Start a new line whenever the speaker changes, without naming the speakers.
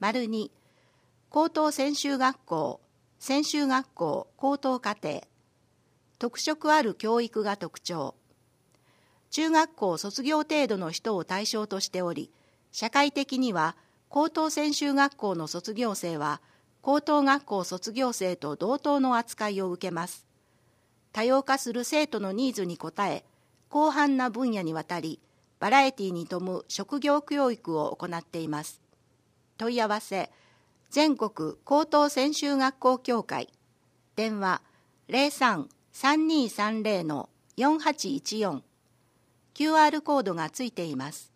2、高等専修学校、専修学校高等課程。特色ある教育が特徴。中学校卒業程度の人を対象としており、社会的には高等専修学校の卒業生は高等学校卒業生と同等の扱いを受けます。多様化する生徒のニーズに応え、広範な分野にわたり、バラエティに富む職業教育を行っています。問い合わせ、全国高等専修学校協会。電話03-3230-4814。QR コードがついています。